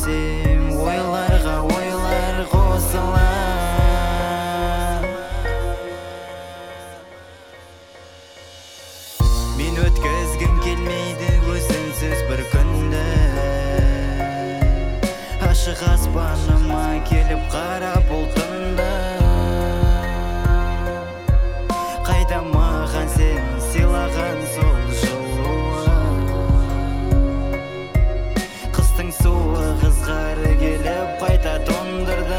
келсем, ойларға ойлар қосылар. Мен өткізгім келмейді өзіңсіз бір күнді. Ашық аспаныма келіп қарап ұлтынды. Қайда маған сен сыйлаған сол жылуы. Қыстың суы қызғары келіп қайта тоңдырды.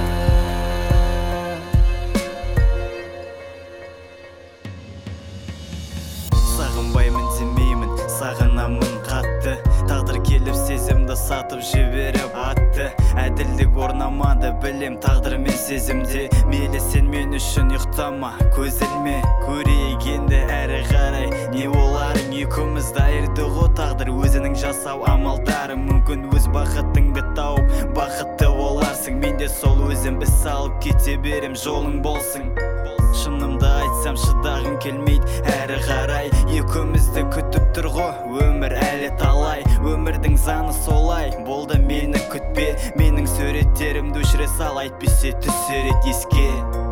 Сағынбаймын демеймін, сағынамын қатты. Тағдыр келіп сезімді сатып жіберіп атты. Әділдік орнамады, білем тағдыр мен сезімде. Мейлі сен мен үшін ұйықтама, көз ілме. Көрейік енді әрі қарай не оларың. Екеумізді айырды ғой тағдыр өзінің жасау амалдары. Мүмкін өз бақытыңды тауып бақытты боларсың. Мен де сол өзім із салып кете берем, жолың болсын. Шынымды айтсам шыдағым келмейді әрі қарай. Екеумізді күтіп тұр ғой өмір әлі талай. Өмірдің заңы солай болды, мені күтпе. Менің суреттерімді өшіре сал, әйтпесе түсірет еске.